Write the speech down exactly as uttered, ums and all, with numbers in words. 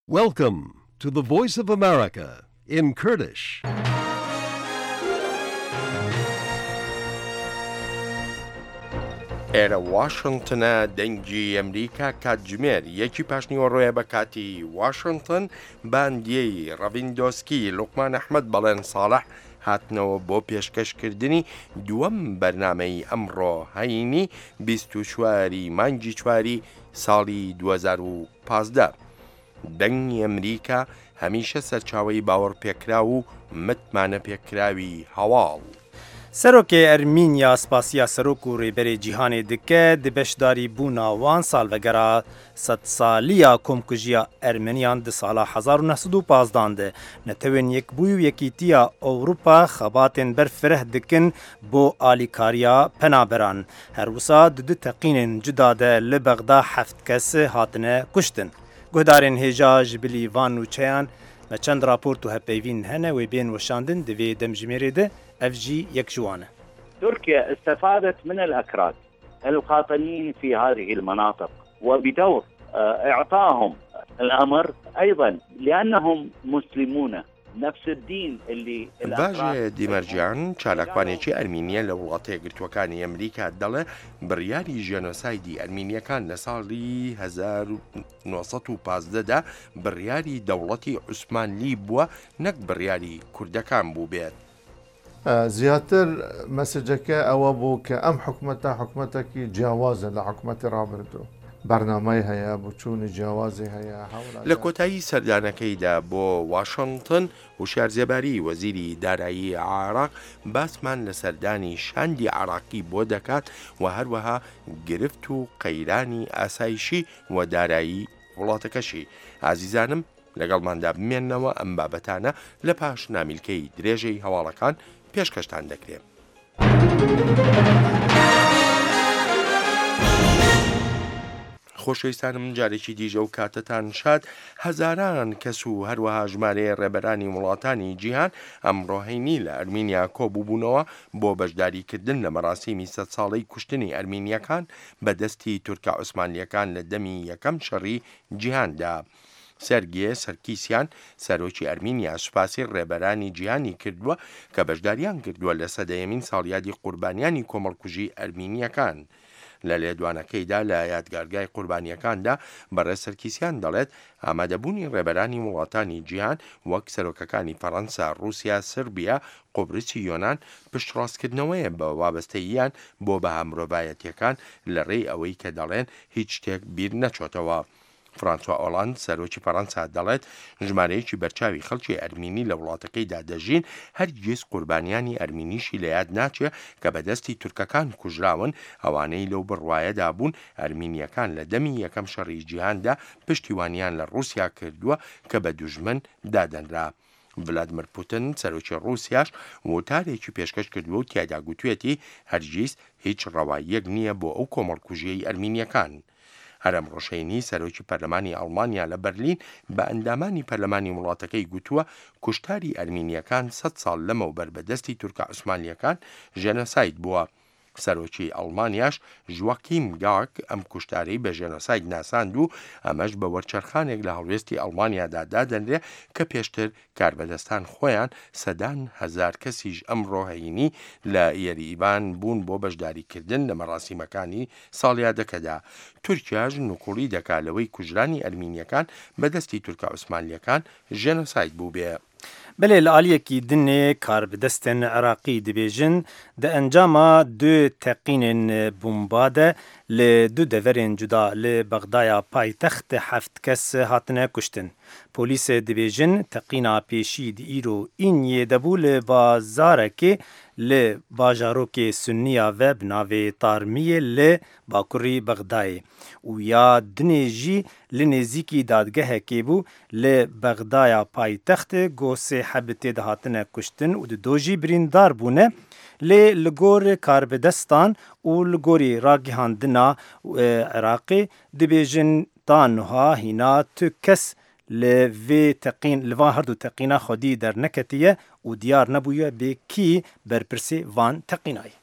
Welcome to the Voice of America in Kurdish. ئێرە واشنگتنە دەنگی ئەمریکا کاتژمێر یەکی پاشنیوەڕۆیە بە کاتی واشنگتن باندیەی ڕەڤیندۆسکی لوقمان ئەحمەد بەڵێن ساڵح هاتنەوە بۆ پێشکەشکردنی دووەم بەرنامەی ئەمڕۆ هەینی بیست و چواری مانگی چواری ساڵی دوو هەزار و پانزدە. دەنگی ئەمریکا هەمیشە سەرچاوەی باوەڕ پێکرا و متمانە پێکراوی هەواڵ. سەرۆکێ ئەرمینیا سپاسیا سەرۆک و ڕێبەرێ جیهانێ دکە دی بەشداری بوونا وان ساڵڤەگەرا سەد ساڵیە کۆمکوژیە ئەرمەنیان di sala hezar û neh sed û panzdeh de netewên yekbûyî û yekîtiya Ewropa xebatên ber fireh dikin bo alîkariya penaberan. Her wisa di du teqînên cuda de li Bexda heft kes hatine kuştin. Guhdarên hêja ji bilî van û çayan me çend raport û hepeyvîn hene wê bên weşandin di vê demjimêrê de اف جي يكجوانه. تركيا استفادت من الأكراد القاطنين في هذه المناطق وبدور إعطاهم الأمر أيضا لأنهم مسلمون نفس الدين اللي باجێ دیمەرجیان چالاکوانێکی ئەرمینیە لە وڵاتە یەکگرتووەکانی ئەمریکا دەڵێ بڕیاری ژێنۆسایدی ئەرمینیەکان لە ساڵی هەزار و نۆ سەد و پانزدەدا بڕیاری دەوڵەتی عوسمانلی بووە نەک بڕیاری کوردەکان بوو بێت. زیاتر مەسەجەکە ئەوە بوو کە ئەم حکومەتە حکومەتێکی جیاوازە لە حکومەتی ڕابردوو بەرنامەی هەیە بچوونی جیاوازی هەیە. لە کۆتایی سەردانەکەیدا بۆ واشنگتن وشارزێباری وەزیری دارایی عێراق باسمان لە سەردانی شاندی عێراقی بۆ دەکات و هەروەها گرفت و قەیرانی ئاسایشی و دارایی وڵاتەکەشی. ئازیزانم لەگەڵماندا بمێننەوە ئەم بابەتانە لە پاش نامیلکەی درێژەی هەواڵەکان پێشکەشتان دەکرێت. خۆشەویستانم جارێکی دیژە و کاتتان شاد. هەزاران کەس و هەروەها ژمارەیە ڕێبەرانی وڵاتانی جیهان ئەمڕۆهەینی لە ئەرمینیا کۆبووبوونەوە بۆ بەشداریکردن لە مەراسیمی سەد ساڵەی کوشتنی ئەرمینیەکان بە دەستی تورکە عوسمانلیەکان لە دەمی یەکەم شەڕی جیهاندا. سەرگێ سەرکیسیان سەرۆکی ئەرمینیا سوپاسی ڕێبەرانی جیهانی کردووە کە بەشداریان کردووە لە سەدەیەمین ساڵیادی قوربانیانی کۆمەڵکوژی ئەرمینیەکان. لە لێدوانەکەیدا لە یادگارگای قوربانیەکاندا بەڕێز سەرکیسیان دەڵێت ئامادەبوونی ڕێبەرانی وڵاتانی جیهان وەک سەرۆکەکانی فەڕەنسا، رووسیا، سربیا، قوبرسی یۆنان پشتڕاستکردنەوەیە بە وابەستەییان بۆ بەها مرۆڤایەتیەکان لە ڕێی ئەوەی کە دەڵێن هیچ شتێک بیر نەچۆتەوە. فرانسوا ئۆلاند سەرۆکی فەڕەنسا دەڵێت ژمارەیەکی بەرچاوی خەڵکی ئەرمینی لە وڵاتەکەیدا دەژین هەرگیز قوربانیانی ئەرمینیشی لە یاد ناچێت کە بەدەستی تورکەکان کوژراون. ئەوانەی لەو بڕوایەدا بوون ئەرمینیەکان لە دەمی یەکەم شەڕی جیهاندا پشتیوانیان لە رووسیا کردووە کە بە دوژمن دادەنرا. ڤلادیمیر پوتین سەرۆکی رووسیاش وتارێکی پێشکەش کردووە و تیایدا گوتوێتی هەرگیز هیچ ڕەواییەک نییە بۆ ئەو کۆمەڵکوژیەی ئەرمینیەکان. هەرەم ڕۆژەینی سەرۆکی پەرلەمانی ئەڵمانیا لە بەرلین بە ئەندامانی پەرلەمانی وڵاتەکەی گوتووە کوشتاری ئەرمینیەکان سەد ساڵ لەمەوبەر بەدەستی تورکە عوسمانلیەکان ژێنۆساید بووە. سەرۆکی ئەڵمانیاش ژواکیم گاک ئەم کوشتارەی بە ژێنۆساید ناساند و ئەمەش بە وەرچەرخانێک لە هەڵوێستی ئەڵمانیادا دادەنرێ کە پێشتر کاربەدەستان خۆیان سەدان هەزار کەسیش ئەمڕۆهەینی لە یەریبان بوون بۆ بەشداریکردن لە مەراسیمەکانی ساڵیادەکەدا. تورکیاش نوقوڵی دەکالەوەی کوژرانی ئەرمینیەکان بەدەستی تورکە عوسمانلیەکان ژێنۆساید بوو بێ. بەلێ لە ئالیەکی دنێ کاربدەستێن عێراقی دەبێژن دە ئەنجاما دو تەقینên بومبادە لە دو دەڤەرên cuda li Bexdaya paytextê heft kes hatine kuştin. Polîsê dibêjin teqîna pêşî di îro Înyê debû li bazarekê li bajarokê Sunniya ve bi navê Tarmiyê li bakurî Bexdayê û ya dinê jî li nêzîkî dadgehekê bû li Bexdaya paytextê got sê hebitê de hatine kuştin û di do jî birîndar bûne. lê li gor karbidestan û li gorî ragihandina Iraqê dibêjin tanha hîna tu kes li vê teqîn li van her du teqîna xwedî derneketiye û diyar nebûye bê kî berpirsê van teqînayê.